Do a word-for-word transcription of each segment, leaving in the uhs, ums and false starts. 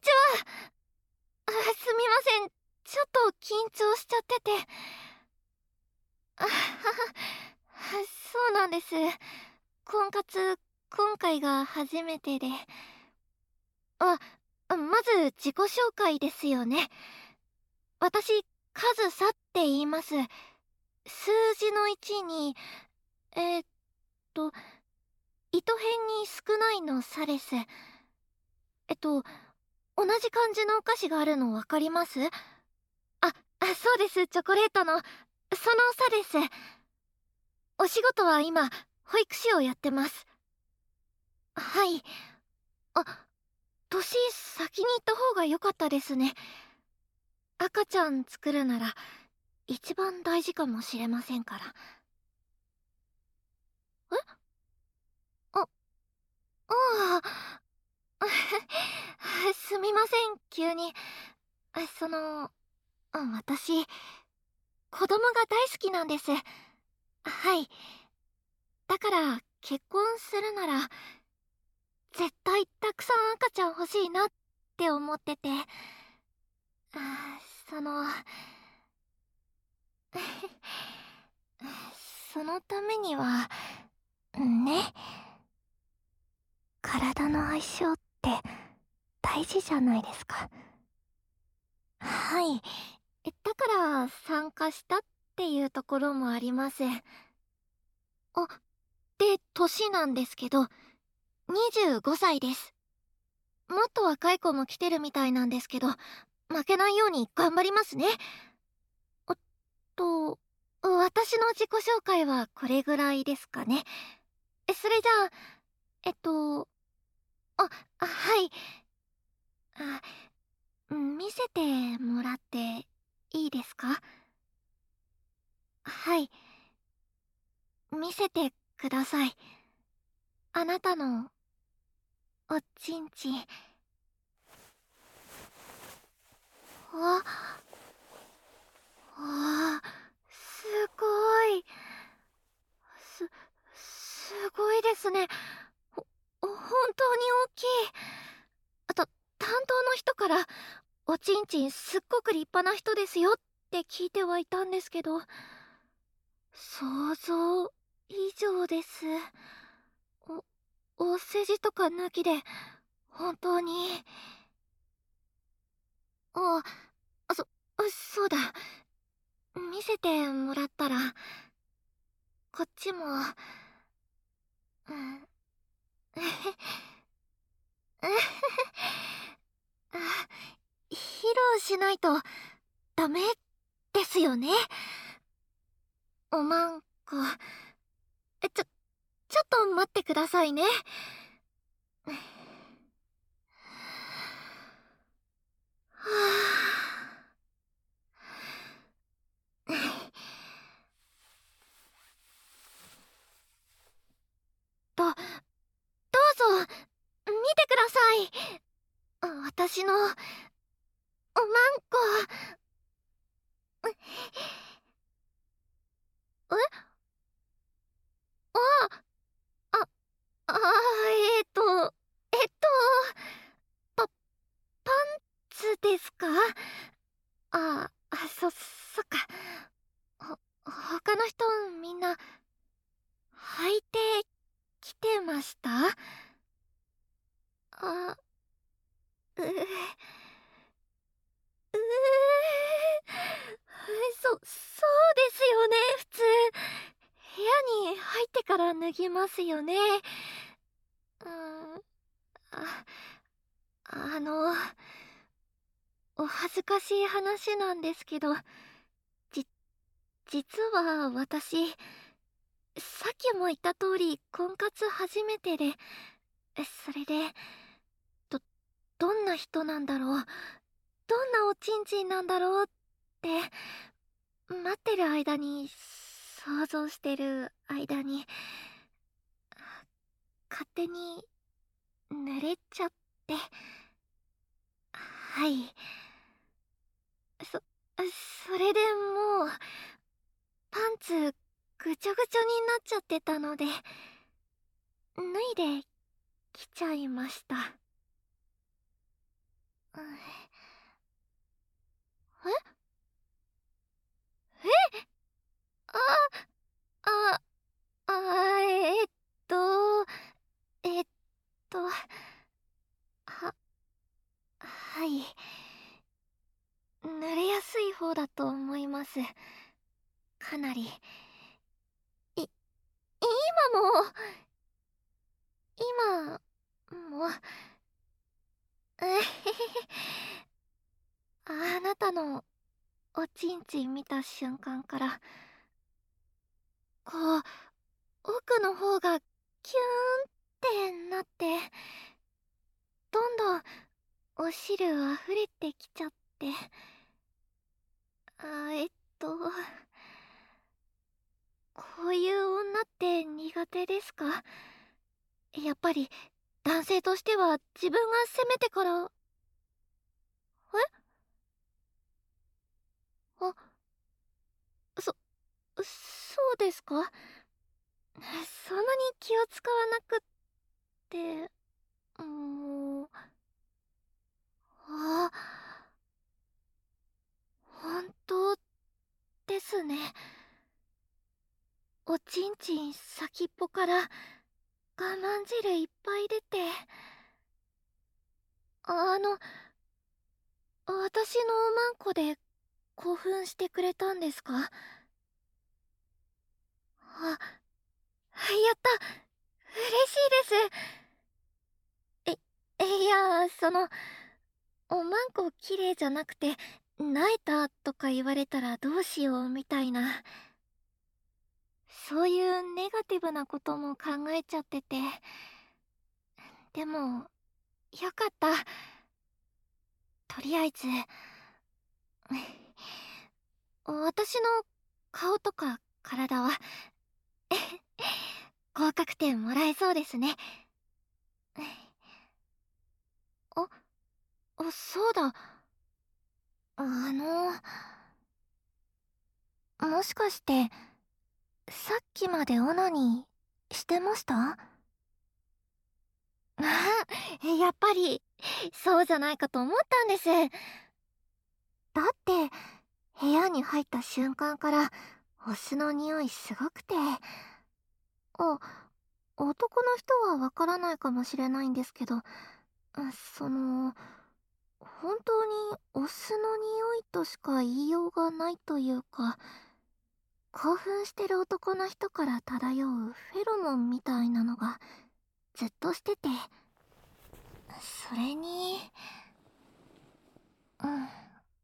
ちは。あ、すみません。ちょっと緊張しちゃってて。あはは、そうなんです。婚活、今回が初めてで。あ、まず自己紹介ですよね。私、カズサって言います。数字のいちに、えー、っと、糸辺に少ないの差です。えっと、同じ漢字のお菓子があるの分かります？あ、あ、そうです、チョコレートの、その差です。お仕事は今、保育士をやってます。はい。あ、年先に行った方が良かったですね。赤ちゃん作るなら、一番大事かもしれませんから。え？あ、ああ、すみません、急に。その、私、子供が大好きなんです。はい。だから、結婚するなら、絶対たくさん赤ちゃん欲しいなって思ってて。あ、そのそのためにはね、体の相性って大事じゃないですか。はい。だから参加したっていうところもあります。あ、で、年なんですけど、にじゅうごさいです。もっと若い子も来てるみたいなんですけど、負けないように頑張りますね。おっと、私の自己紹介はこれぐらいですかね。それじゃあ、えっと、あ、はい。あ、見せてもらっていいですか？はい。見せてください。あなたの、おちんちん。あ、あ、すごい。す、すごいですね。ほ、本当に大きい。あと、担当の人から、おちんちんすっごく立派な人ですよって聞いてはいたんですけど、想像以上です。お、お世辞とか抜きで、本当に。あ、そ、そうだ。見せてもらったら、こっちも、うん。あ、披露しないとダメですよね。おまんこ。ちょ、ちょっと待ってくださいね。はあ、ど、どうぞ、見てください。私の、おまんこ。え？あ、あ、あ、えっと、えっと、パ、パンツですか？あ、あ、そ、そっか。ほ、他の人みんな、履いてきてました？あ、う、う、うそ、そうですよね、普通。部屋に入ってから脱ぎますよね。うーん、あ、あの、お恥ずかしい話なんですけど、じ、実は私、さっきも言った通り婚活初めてで、それで、ど、どんな人なんだろう、どんなおちんちんなんだろうって、待ってる間に、想像してる間に、勝手に、濡れちゃって、はい。そ、それでもう、パンツ、ぐちょぐちょになっちゃってたので、脱いできちゃいました。 うん、ええあ、あ、あ、えっと、えっと、は、はい。濡れやすい方だと思います。かなり。い、今も、今も、えへへへ。あなたのおちんちん見た瞬間から、こう、奥の方がキューンってなって、どんどんお汁溢れてきちゃって、あ、えっと、こういう女って苦手ですか？やっぱり、男性としては自分が攻めてから、えあ、そ、そうですか？そんなに気を使わなくって、もう、あ、本当ですね。おちんちん先っぽから我慢汁いっぱい出て、あの、私のおまんこで興奮してくれたんですか？あ、やった、嬉しいです。え、いや、その、おまんこ綺麗じゃなくて、萎えたとか言われたらどうしようみたいな、そういうネガティブなことも考えちゃってて。でも、よかった。とりあえず、私の顔とか体は合格点もらえそうですね。あ、あ、そうだ。あの、もしかして、さっきまでオナニーしてました？あやっぱり、そうじゃないかと思ったんです。だって、部屋に入った瞬間から、お酢の匂いすごくて。あ、男の人はわからないかもしれないんですけど、その、本当にお酢の匂いとしか言いようがないというか、興奮してる男の人から漂うフェロモンみたいなのがずっとしてて、それに、うん、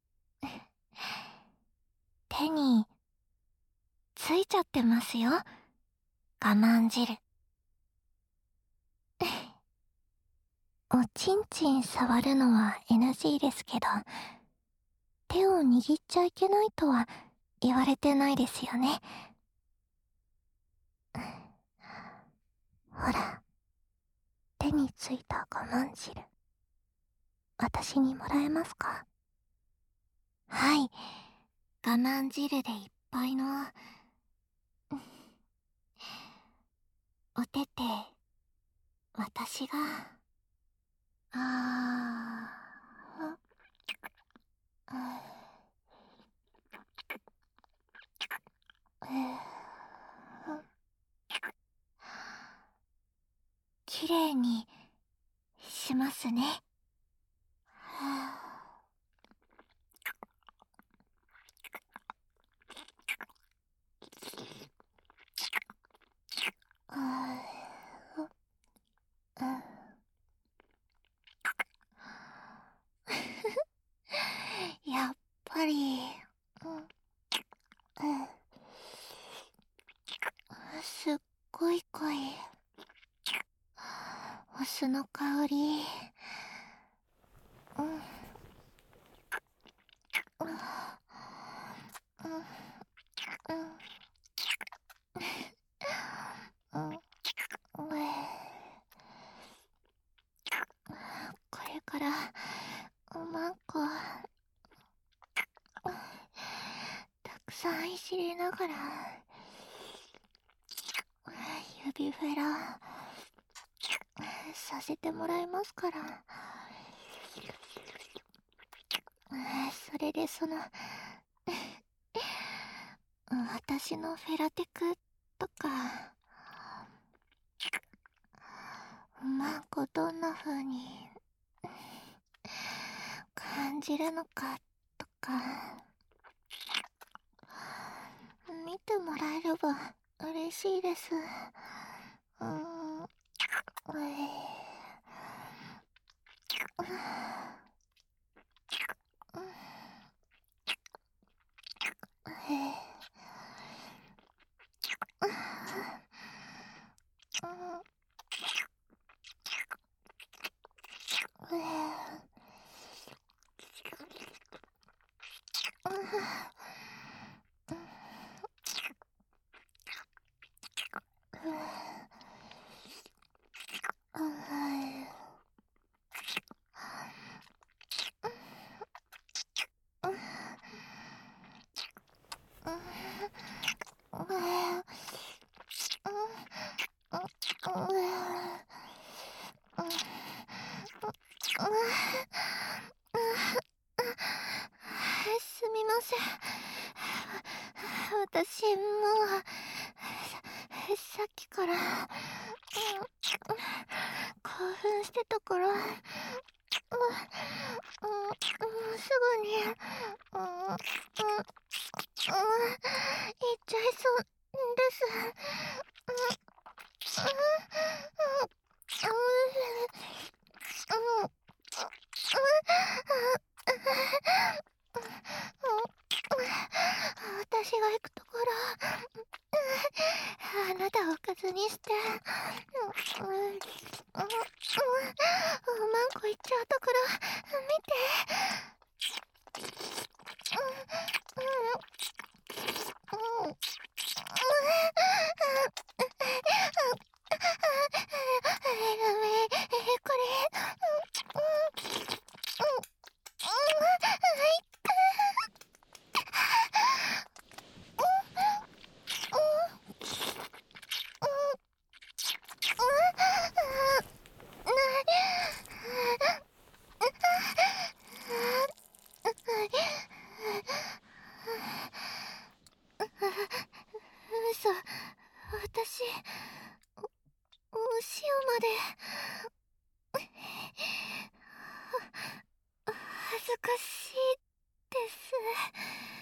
手についちゃってますよ、我慢汁。おちんちん触るのは エヌジー ですけど、手を握っちゃいけないとは言われてないですよね。ほら、手についた我慢汁、私にもらえますか？はい、我慢汁でいっぱいの、お手手、私が、あー、うん、きれいにしますね。やっぱり、うん、すっごい濃い。お酢の香り。うん、うん、うん、うん、うん、これから、おまんこ、たくさんいじりながら、指フェラ、させてもらいますから。 それでその私のフェラテクとかマンコどんな風に感じるのかとか見てもらえれば嬉しいです。うーん、うえすみません。私もうさっきから興奮してたから、うん、うん、すぐに、うん、うん、うん、行っちゃいそうです。うん、うん、うん、うん、私が行くところ、あなたをおかずにして、うん、うん、うん、マンコ行っちゃうところ、見て。うん、うん、うん、うん、これ、嘘、私、お、お塩まで、は恥ずかしいです。